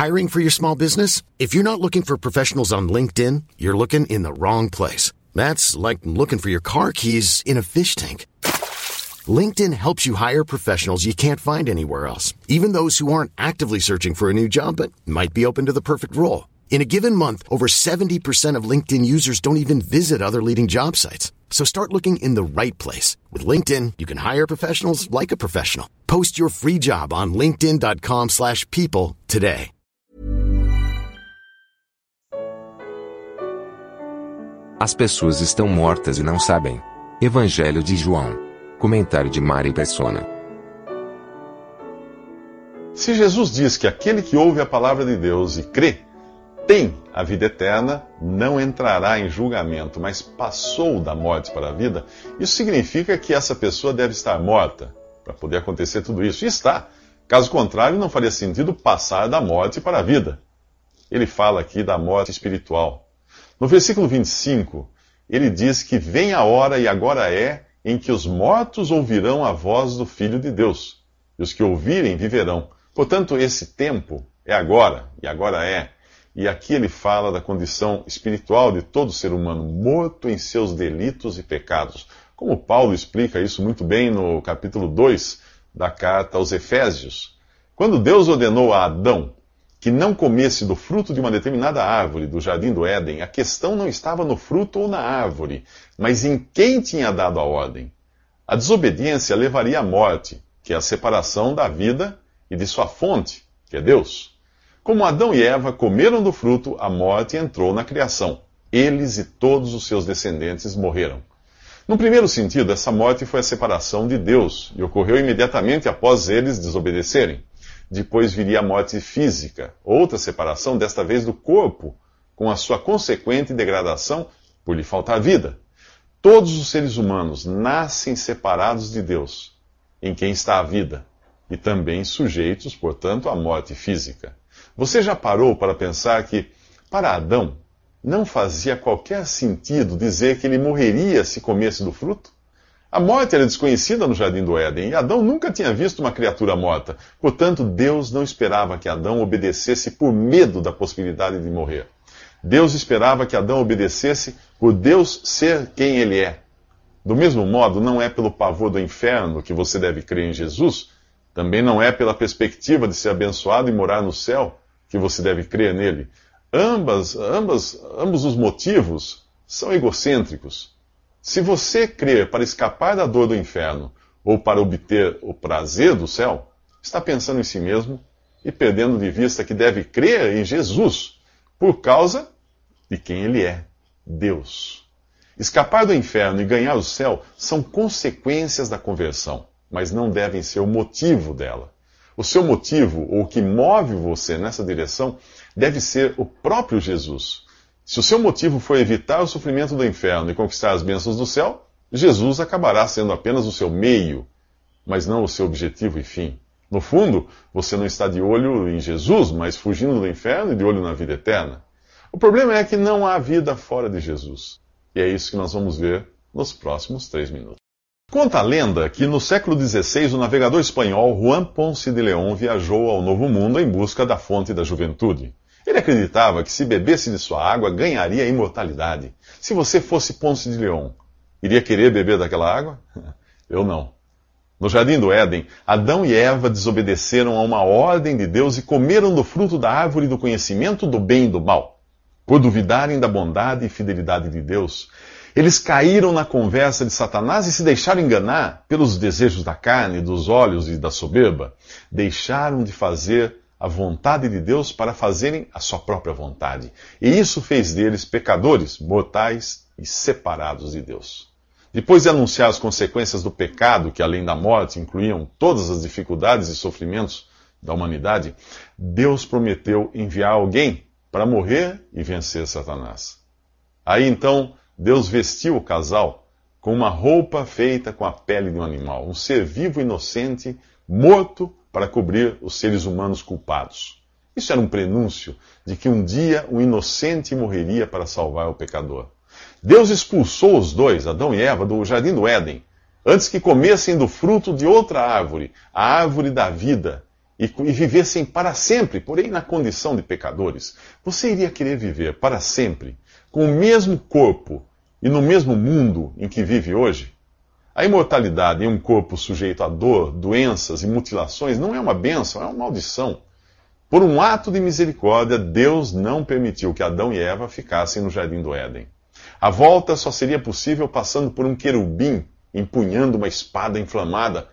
Hiring for your small business? If you're not looking for professionals on LinkedIn, you're looking in the wrong place. That's like looking for your car keys in a fish tank. LinkedIn helps you hire professionals you can't find anywhere else, even those who aren't actively searching for a new job but might be open to the perfect role. In a given month, over 70% of LinkedIn users don't even visit other leading job sites. So start looking in the right place. With LinkedIn, you can hire professionals like a professional. Post your free job on linkedin.com/people today. As pessoas estão mortas e não sabem. Evangelho de João. Comentário de Mari Persona. Se Jesus diz que aquele que ouve a palavra de Deus e crê, tem a vida eterna, não entrará em julgamento, mas passou da morte para a vida, isso significa que essa pessoa deve estar morta para poder acontecer tudo isso. E está. Caso contrário, não faria sentido passar da morte para a vida. Ele fala aqui da morte espiritual. No versículo 25, ele diz que vem a hora, e agora é, em que os mortos ouvirão a voz do Filho de Deus, e os que ouvirem viverão. Portanto, esse tempo é agora, e agora é. E aqui ele fala da condição espiritual de todo ser humano, morto em seus delitos e pecados. Como Paulo explica isso muito bem no capítulo 2 da carta aos Efésios. Quando Deus ordenou a Adão que não comesse do fruto de uma determinada árvore do jardim do Éden, a questão não estava no fruto ou na árvore, mas em quem tinha dado a ordem. A desobediência levaria à morte, que é a separação da vida e de sua fonte, que é Deus. Como Adão e Eva comeram do fruto, a morte entrou na criação. Eles e todos os seus descendentes morreram. No primeiro sentido, essa morte foi a separação de Deus, e ocorreu imediatamente após eles desobedecerem. Depois viria a morte física, outra separação, desta vez do corpo, com a sua consequente degradação por lhe faltar vida. Todos os seres humanos nascem separados de Deus, em quem está a vida, e também sujeitos, portanto, à morte física. Você já parou para pensar que, para Adão, não fazia qualquer sentido dizer que ele morreria se comesse do fruto? A morte era desconhecida no jardim do Éden, e Adão nunca tinha visto uma criatura morta. Portanto, Deus não esperava que Adão obedecesse por medo da possibilidade de morrer. Deus esperava que Adão obedecesse por Deus ser quem ele é. Do mesmo modo, não é pelo pavor do inferno que você deve crer em Jesus, também não é pela perspectiva de ser abençoado e morar no céu que você deve crer nele. Ambos os motivos são egocêntricos. Se você crer para escapar da dor do inferno ou para obter o prazer do céu, está pensando em si mesmo e perdendo de vista que deve crer em Jesus por causa de quem ele é, Deus. Escapar do inferno e ganhar o céu são consequências da conversão, mas não devem ser o motivo dela. O seu motivo, ou o que move você nessa direção, deve ser o próprio Jesus. Se o seu motivo for evitar o sofrimento do inferno e conquistar as bênçãos do céu, Jesus acabará sendo apenas o seu meio, mas não o seu objetivo e fim. No fundo, você não está de olho em Jesus, mas fugindo do inferno e de olho na vida eterna. O problema é que não há vida fora de Jesus. E é isso que nós vamos ver nos próximos 3 minutos. Conta a lenda que no século XVI o navegador espanhol Juan Ponce de León viajou ao Novo Mundo em busca da fonte da juventude. Ele acreditava que se bebesse de sua água, ganharia a imortalidade. Se você fosse Ponce de León, iria querer beber daquela água? Eu não. No jardim do Éden, Adão e Eva desobedeceram a uma ordem de Deus e comeram do fruto da árvore do conhecimento do bem e do mal. Por duvidarem da bondade e fidelidade de Deus, eles caíram na conversa de Satanás e se deixaram enganar pelos desejos da carne, dos olhos e da soberba. Deixaram de fazer a vontade de Deus para fazerem a sua própria vontade. E isso fez deles pecadores, mortais e separados de Deus. Depois de anunciar as consequências do pecado, que além da morte incluíam todas as dificuldades e sofrimentos da humanidade, Deus prometeu enviar alguém para morrer e vencer Satanás. Aí então, Deus vestiu o casal com uma roupa feita com a pele de um animal, um ser vivo e inocente, morto para cobrir os seres humanos culpados. Isso era um prenúncio de que um dia um inocente morreria para salvar o pecador. Deus expulsou os dois, Adão e Eva, do jardim do Éden, antes que comessem do fruto de outra árvore, a árvore da vida, e vivessem para sempre, porém na condição de pecadores, você iria querer viver para sempre com o mesmo corpo e no mesmo mundo em que vive hoje? A imortalidade em um corpo sujeito a dor, doenças e mutilações não é uma bênção, é uma maldição. Por um ato de misericórdia, Deus não permitiu que Adão e Eva ficassem no jardim do Éden. A volta só seria possível passando por um querubim empunhando uma espada inflamada,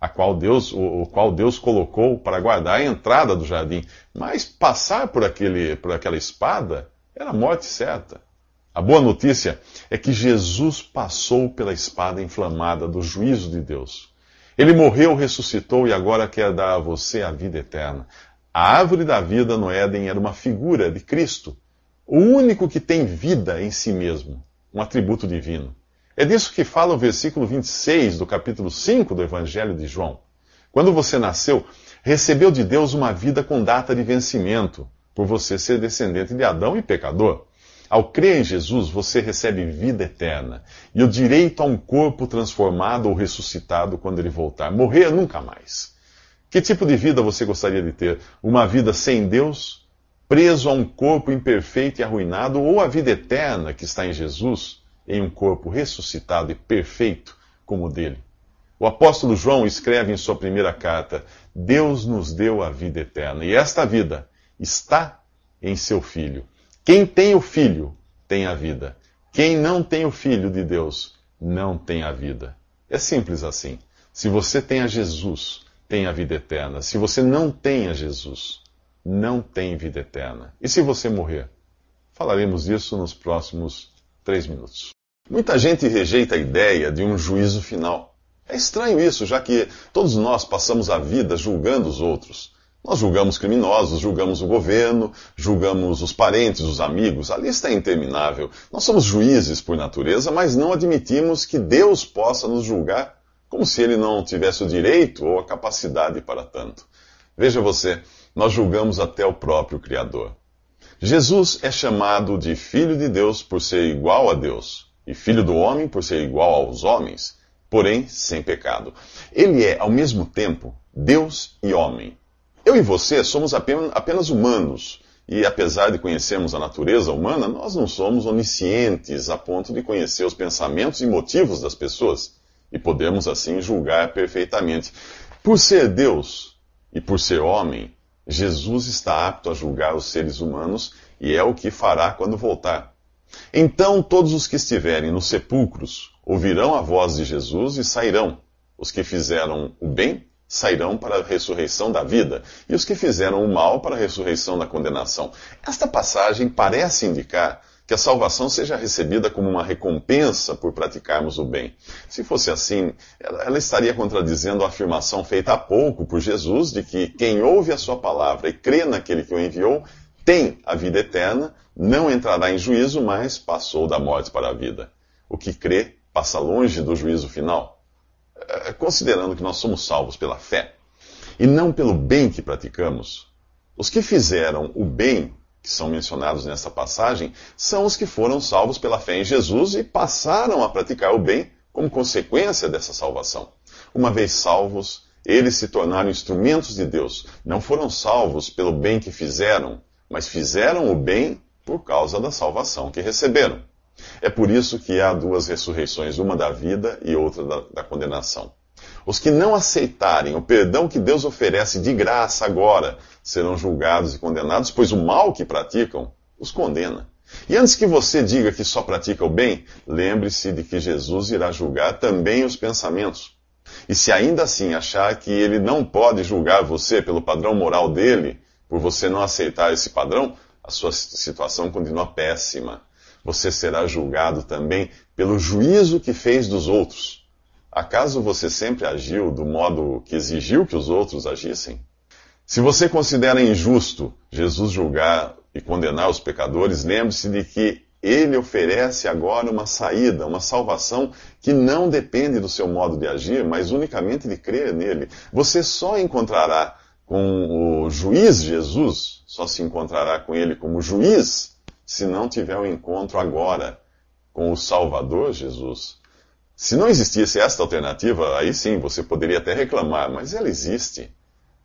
o qual Deus colocou para guardar a entrada do jardim. Mas passar por aquela espada era a morte certa. A boa notícia é que Jesus passou pela espada inflamada do juízo de Deus. Ele morreu, ressuscitou e agora quer dar a você a vida eterna. A árvore da vida no Éden era uma figura de Cristo, o único que tem vida em si mesmo, um atributo divino. É disso que fala o versículo 26 do capítulo 5 do Evangelho de João. Quando você nasceu, recebeu de Deus uma vida com data de vencimento, por você ser descendente de Adão e pecador. Ao crer em Jesus, você recebe vida eterna e o direito a um corpo transformado ou ressuscitado quando ele voltar. Morrer nunca mais. Que tipo de vida você gostaria de ter? Uma vida sem Deus, preso a um corpo imperfeito e arruinado, ou a vida eterna que está em Jesus, em um corpo ressuscitado e perfeito como o dele? O apóstolo João escreve em sua primeira carta: Deus nos deu a vida eterna, e esta vida está em seu Filho. Quem tem o Filho tem a vida. Quem não tem o Filho de Deus não tem a vida. É simples assim. Se você tem a Jesus, tem a vida eterna. Se você não tem a Jesus, não tem vida eterna. E se você morrer? Falaremos disso nos próximos 3 minutos. Muita gente rejeita a ideia de um juízo final. É estranho isso, já que todos nós passamos a vida julgando os outros. Nós julgamos criminosos, julgamos o governo, julgamos os parentes, os amigos, a lista é interminável. Nós somos juízes por natureza, mas não admitimos que Deus possa nos julgar, como se ele não tivesse o direito ou a capacidade para tanto. Veja você, nós julgamos até o próprio Criador. Jesus é chamado de Filho de Deus por ser igual a Deus, e Filho do homem por ser igual aos homens, porém sem pecado. Ele é, ao mesmo tempo, Deus e homem. Eu e você somos apenas humanos, e apesar de conhecermos a natureza humana, nós não somos oniscientes a ponto de conhecer os pensamentos e motivos das pessoas, e podemos assim julgar perfeitamente. Por ser Deus e por ser homem, Jesus está apto a julgar os seres humanos, e é o que fará quando voltar. Então todos os que estiverem nos sepulcros ouvirão a voz de Jesus e sairão. Os que fizeram o bem sairão para a ressurreição da vida, e os que fizeram o mal para a ressurreição da condenação. Esta passagem parece indicar que a salvação seja recebida como uma recompensa por praticarmos o bem. Se fosse assim, ela estaria contradizendo a afirmação feita há pouco por Jesus de que quem ouve a sua palavra e crê naquele que o enviou tem a vida eterna, não entrará em juízo, mas passou da morte para a vida. O que crê passa longe do juízo final. Considerando que nós somos salvos pela fé e não pelo bem que praticamos, os que fizeram o bem, que são mencionados nesta passagem, são os que foram salvos pela fé em Jesus e passaram a praticar o bem como consequência dessa salvação. Uma vez salvos, eles se tornaram instrumentos de Deus. Não foram salvos pelo bem que fizeram, mas fizeram o bem por causa da salvação que receberam. É por isso que há 2 ressurreições, uma da vida e outra da condenação. Os que não aceitarem o perdão que Deus oferece de graça agora serão julgados e condenados, pois o mal que praticam os condena. E antes que você diga que só pratica o bem, lembre-se de que Jesus irá julgar também os pensamentos. E se ainda assim achar que ele não pode julgar você pelo padrão moral dele, por você não aceitar esse padrão, a sua situação continua péssima. Você será julgado também pelo juízo que fez dos outros. Acaso você sempre agiu do modo que exigiu que os outros agissem? Se você considera injusto Jesus julgar e condenar os pecadores, lembre-se de que ele oferece agora uma saída, uma salvação que não depende do seu modo de agir, mas unicamente de crer nele. Você só encontrará com o juiz Jesus, só se encontrará com ele como juiz, se não tiver um encontro agora com o Salvador Jesus. Se não existisse esta alternativa, aí sim, você poderia até reclamar, mas ela existe.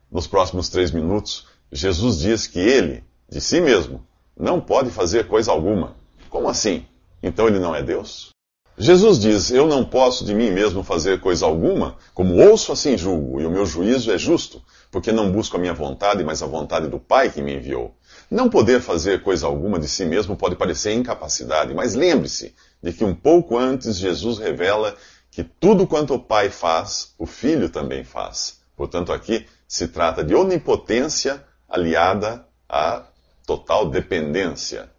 Nos próximos 3 minutos, Jesus diz que ele, de si mesmo, não pode fazer coisa alguma. Como assim? Então ele não é Deus? Jesus diz, eu não posso de mim mesmo fazer coisa alguma, como ouço assim julgo, e o meu juízo é justo, porque não busco a minha vontade, mas a vontade do Pai que me enviou. Não poder fazer coisa alguma de si mesmo pode parecer incapacidade, mas lembre-se de que um pouco antes Jesus revela que tudo quanto o Pai faz, o Filho também faz. Portanto, aqui se trata de onipotência aliada à total dependência.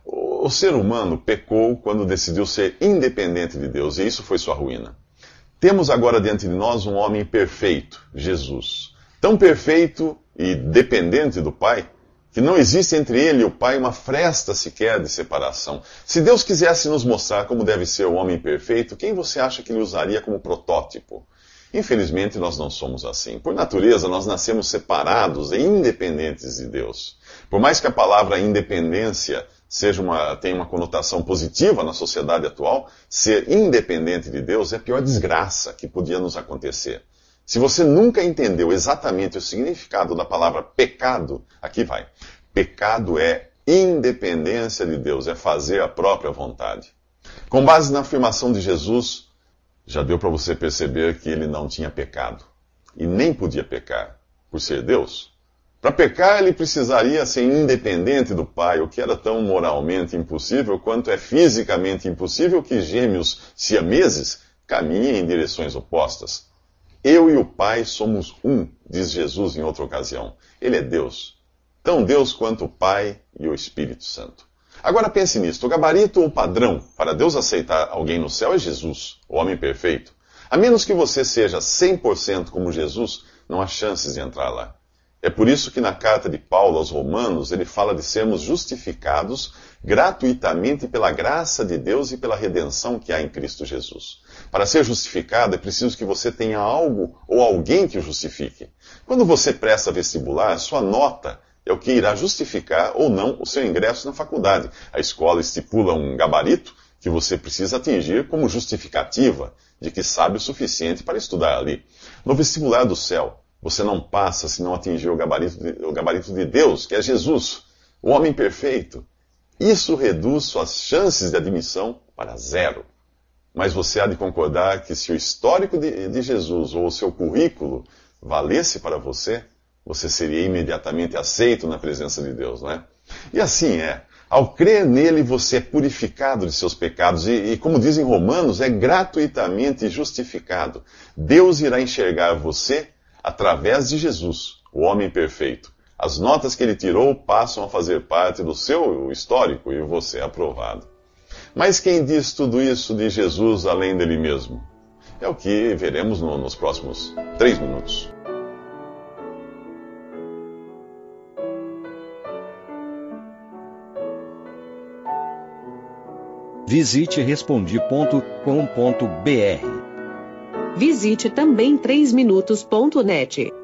O ser humano pecou quando decidiu ser independente de Deus, e isso foi sua ruína. Temos agora diante de nós um homem perfeito, Jesus. Tão perfeito e dependente do Pai, que não existe entre ele e o Pai uma fresta sequer de separação. Se Deus quisesse nos mostrar como deve ser o homem perfeito, quem você acha que ele usaria como protótipo? Infelizmente, nós não somos assim. Por natureza, nós nascemos separados e independentes de Deus. Por mais que a palavra independência tenha uma conotação positiva na sociedade atual, ser independente de Deus é a pior desgraça que podia nos acontecer. Se você nunca entendeu exatamente o significado da palavra pecado, aqui vai. Pecado é independência de Deus, é fazer a própria vontade. Com base na afirmação de Jesus, já deu para você perceber que ele não tinha pecado. E nem podia pecar, por ser Deus. Para pecar, ele precisaria ser independente do Pai, o que era tão moralmente impossível quanto é fisicamente impossível que gêmeos siameses caminhem em direções opostas. Eu e o Pai somos um, diz Jesus em outra ocasião. Ele é Deus. Tão Deus quanto o Pai e o Espírito Santo. Agora pense nisto. O gabarito ou padrão para Deus aceitar alguém no céu é Jesus, o homem perfeito. A menos que você seja 100% como Jesus, não há chances de entrar lá. É por isso que na carta de Paulo aos Romanos, ele fala de sermos justificados gratuitamente pela graça de Deus e pela redenção que há em Cristo Jesus. Para ser justificado, é preciso que você tenha algo ou alguém que o justifique. Quando você presta vestibular, sua nota é o que irá justificar ou não o seu ingresso na faculdade. A escola estipula um gabarito que você precisa atingir como justificativa de que sabe o suficiente para estudar ali. No vestibular do céu, você não passa se não atingir o gabarito de Deus, que é Jesus, o homem perfeito. Isso reduz suas chances de admissão para 0. Mas você há de concordar que se o histórico de Jesus ou o seu currículo valesse para você, você seria imediatamente aceito na presença de Deus, não é? E assim é. Ao crer nele, você é purificado de seus pecados e como dizem Romanos, é gratuitamente justificado. Deus irá enxergar você através de Jesus, o homem perfeito. As notas que ele tirou passam a fazer parte do seu histórico e você é aprovado. Mas quem diz tudo isso de Jesus além dele mesmo? É o que veremos nos próximos 3 minutos. Visite Respondi.com.br. Visite também 3minutos.net.